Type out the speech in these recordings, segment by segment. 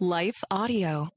Life Audio.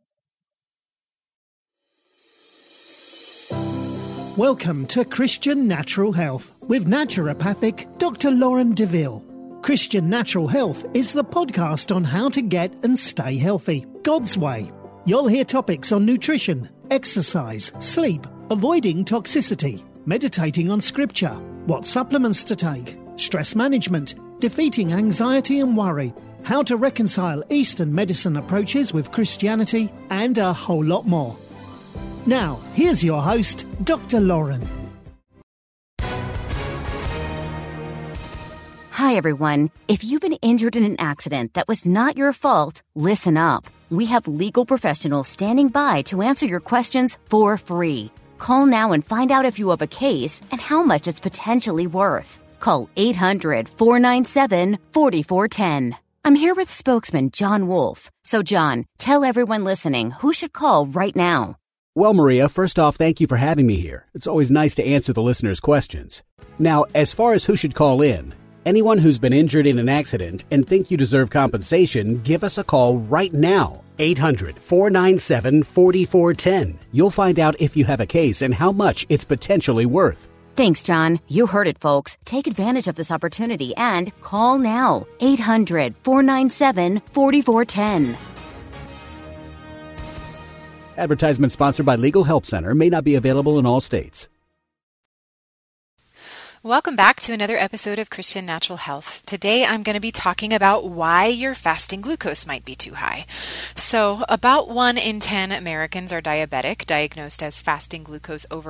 Welcome to Christian Natural Health with naturopathic Dr. Lauren DeVille. Christian Natural Health is the podcast on how to get and stay healthy, God's way. You'll hear topics on nutrition, exercise, sleep, avoiding toxicity, meditating on scripture, what supplements to take, stress management, defeating anxiety and worry, how to reconcile Eastern medicine approaches with Christianity, and a whole lot more. Now, here's your host, Dr. Lauren. Hi, everyone. If you've been injured in an accident that was not your fault, listen up. We have legal professionals standing by to answer your questions for free. Call now and find out if you have a case and how much it's potentially worth. Call 800-497-4410. I'm here with spokesman John Wolf. So, John, tell everyone listening who should call right now. Well, Maria, first off, thank you for having me here. It's always nice to answer the listeners' questions. Now, as far as who should call in, anyone who's been injured in an accident and think you deserve compensation, give us a call right now. 800-497-4410. You'll find out if you have a case and how much it's potentially worth. Thanks, John. You heard it, folks. Take advantage of this opportunity and call now. 800-497-4410. Advertisement sponsored by Legal Help Center. May not be available in all states. Welcome back to another episode of Christian Natural Health. Today I'm going to be talking about why your fasting glucose might be too high. So about 1 in 10 Americans are diabetic, diagnosed as fasting glucose over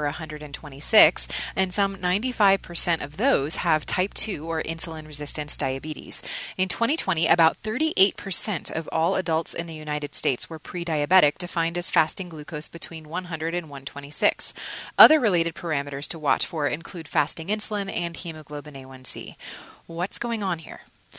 126, and some 95% of those have type 2 or insulin resistance diabetes. In 2020, about 38% of all adults in the United States were pre-diabetic, defined as fasting glucose between 100 and 126. Other related parameters to watch for include fasting insulin and hemoglobin A1C. What's going on here?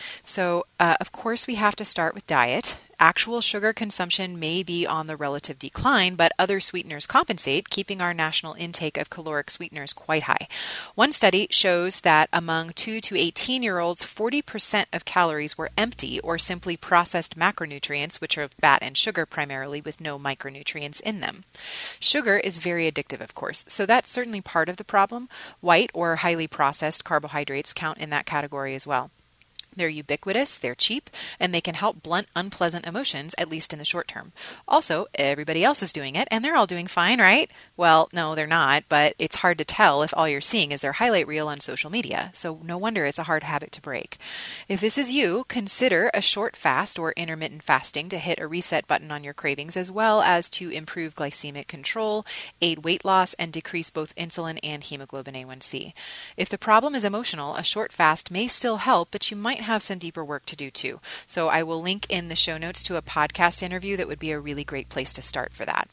So, of course, we have to start with diet. Actual sugar consumption may be on the relative decline, but other sweeteners compensate, keeping our national intake of caloric sweeteners quite high. One study shows that among 2 to 18-year-olds, 40% of calories were empty or simply processed macronutrients, which are fat and sugar primarily, with no micronutrients in them. Sugar is very addictive, of course, so that's certainly part of the problem. White or highly processed carbohydrates count in that category as well. They're ubiquitous, they're cheap, and they can help blunt unpleasant emotions, at least in the short term. Also, everybody else is doing it, and they're all doing fine, right? Well, no, they're not, but it's hard to tell if all you're seeing is their highlight reel on social media, so no wonder it's a hard habit to break. If this is you, consider a short fast or intermittent fasting to hit a reset button on your cravings, as well as to improve glycemic control, aid weight loss, and decrease both insulin and hemoglobin A1C. If the problem is emotional, a short fast may still help, but you might have some deeper work to do too. So I will link in the show notes to a podcast interview that would be a really great place to start for that.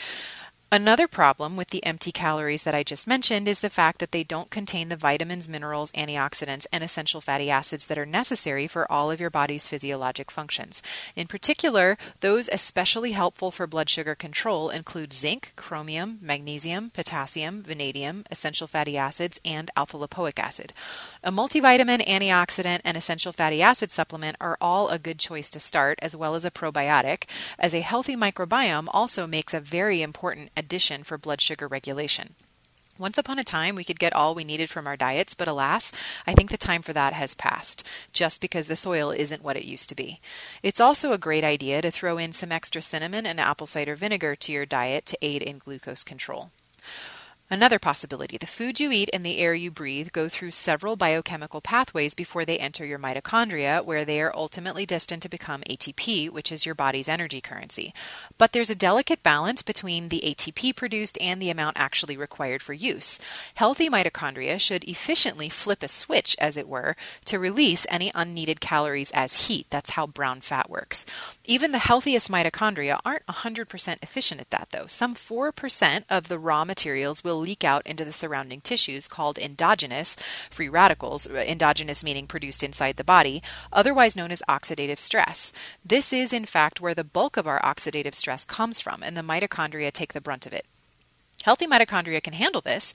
Another problem with the empty calories that I just mentioned is the fact that they don't contain the vitamins, minerals, antioxidants, and essential fatty acids that are necessary for all of your body's physiologic functions. In particular, those especially helpful for blood sugar control include zinc, chromium, magnesium, potassium, vanadium, essential fatty acids, and alpha-lipoic acid. A multivitamin, antioxidant, and essential fatty acid supplement are all a good choice to start, as well as a probiotic, as a healthy microbiome also makes a very important addition for blood sugar regulation. Once upon a time, we could get all we needed from our diets, but alas, I think the time for that has passed, just because the soil isn't what it used to be. It's also a great idea to throw in some extra cinnamon and apple cider vinegar to your diet to aid in glucose control. Another possibility, the food you eat and the air you breathe go through several biochemical pathways before they enter your mitochondria, where they are ultimately destined to become ATP, which is your body's energy currency. But there's a delicate balance between the ATP produced and the amount actually required for use. Healthy mitochondria should efficiently flip a switch, as it were, to release any unneeded calories as heat. That's how brown fat works. Even the healthiest mitochondria aren't 100% efficient at that, though. Some 4% of the raw materials will leak out into the surrounding tissues, called endogenous free radicals, endogenous meaning produced inside the body, otherwise known as oxidative stress. This is, in fact, where the bulk of our oxidative stress comes from, and the mitochondria take the brunt of it. Healthy mitochondria can handle this,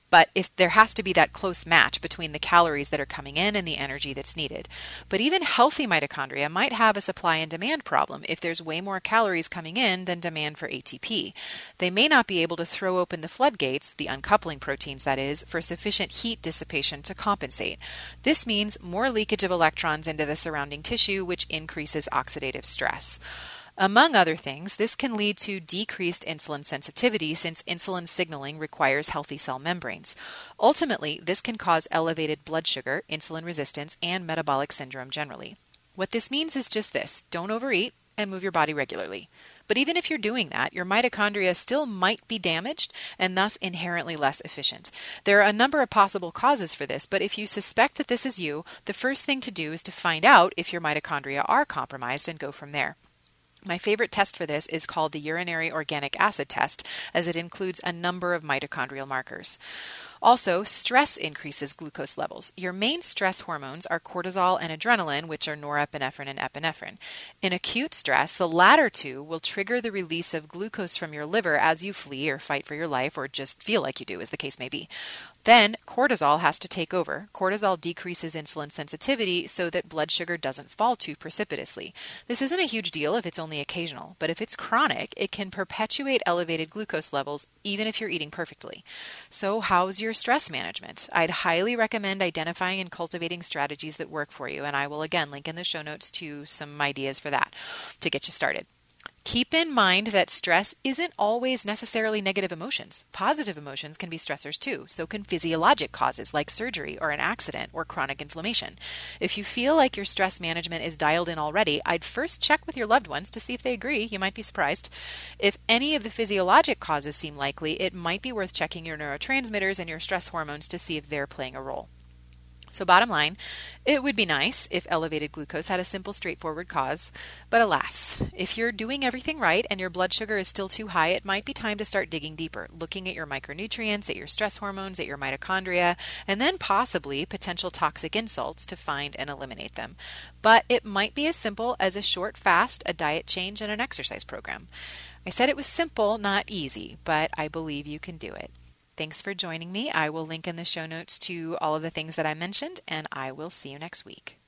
But if there has to be that close match between the calories that are coming in and the energy that's needed. But even healthy mitochondria might have a supply and demand problem if there's way more calories coming in than demand for ATP. They may not be able to throw open the floodgates, the uncoupling proteins that is, for sufficient heat dissipation to compensate. This means more leakage of electrons into the surrounding tissue, which increases oxidative stress. Among other things, this can lead to decreased insulin sensitivity since insulin signaling requires healthy cell membranes. Ultimately, this can cause elevated blood sugar, insulin resistance, and metabolic syndrome generally. What this means is just this: don't overeat and move your body regularly. But even if you're doing that, your mitochondria still might be damaged and thus inherently less efficient. There are a number of possible causes for this, but if you suspect that this is you, the first thing to do is to find out if your mitochondria are compromised and go from there. My favorite test for this is called the urinary organic acid test, as it includes a number of mitochondrial markers. Also, stress increases glucose levels. Your main stress hormones are cortisol and adrenaline, which are norepinephrine and epinephrine. In acute stress, the latter two will trigger the release of glucose from your liver as you flee or fight for your life, or just feel like you do, as the case may be. Then cortisol has to take over. Cortisol decreases insulin sensitivity so that blood sugar doesn't fall too precipitously. This isn't a huge deal if it's only occasional, but if it's chronic, it can perpetuate elevated glucose levels even if you're eating perfectly. So how's your stress management? I'd highly recommend identifying and cultivating strategies that work for you, and I will again link in the show notes to some ideas for that to get you started. Keep in mind that stress isn't always necessarily negative emotions. Positive emotions can be stressors too. So can physiologic causes like surgery or an accident or chronic inflammation. If you feel like your stress management is dialed in already, I'd first check with your loved ones to see if they agree. You might be surprised. If any of the physiologic causes seem likely, it might be worth checking your neurotransmitters and your stress hormones to see if they're playing a role. So bottom line, it would be nice if elevated glucose had a simple, straightforward cause. But alas, if you're doing everything right and your blood sugar is still too high, it might be time to start digging deeper, looking at your micronutrients, at your stress hormones, at your mitochondria, and then possibly potential toxic insults to find and eliminate them. But it might be as simple as a short fast, a diet change, and an exercise program. I said it was simple, not easy, but I believe you can do it. Thanks for joining me. I will link in the show notes to all of the things that I mentioned, and I will see you next week.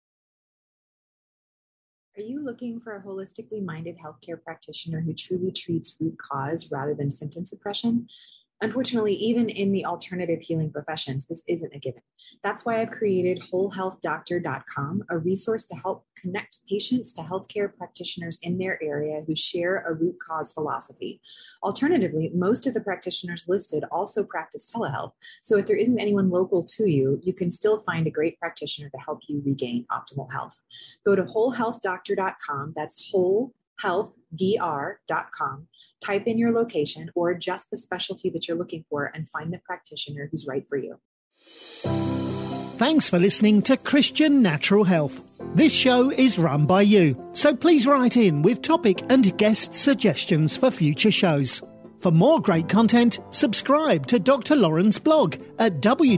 Are you looking for a holistically minded healthcare practitioner who truly treats root cause rather than symptom suppression? Unfortunately, even in the alternative healing professions, this isn't a given. That's why I've created WholeHealthDoctor.com, a resource to help connect patients to healthcare practitioners in their area who share a root cause philosophy. Alternatively, most of the practitioners listed also practice telehealth. So if there isn't anyone local to you, you can still find a great practitioner to help you regain optimal health. Go to WholeHealthDoctor.com. That's WholeHealthDR.com. Type in your location or adjust the specialty that you're looking for and find the practitioner who's right for you. Thanks for listening to Christian Natural Health. This show is run by you, so please write in with topic and guest suggestions for future shows. For more great content, subscribe to Dr. Lauren's blog at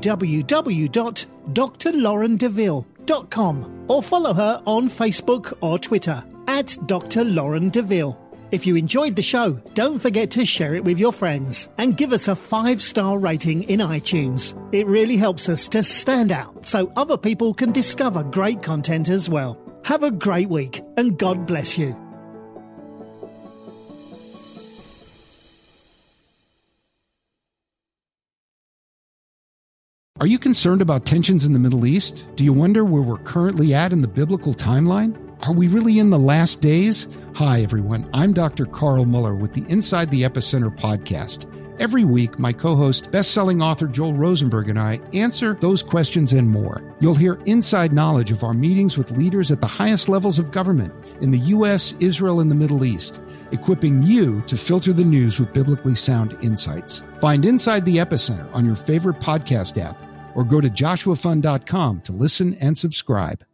www.drlaurendeville.com or follow her on Facebook or Twitter at Dr. Lauren Deville. If you enjoyed the show, don't forget to share it with your friends and give us a 5-star rating in iTunes. It really helps us to stand out so other people can discover great content as well. Have a great week and God bless you. Are you concerned about tensions in the Middle East? Do you wonder where we're currently at in the biblical timeline? Are we really in the last days? Hi, everyone. I'm Dr. Carl Muller with the Inside the Epicenter podcast. Every week, my co-host, best-selling author Joel Rosenberg and I answer those questions and more. You'll hear inside knowledge of our meetings with leaders at the highest levels of government in the U.S., Israel, and the Middle East, equipping you to filter the news with biblically sound insights. Find Inside the Epicenter on your favorite podcast app or go to joshuafund.com to listen and subscribe.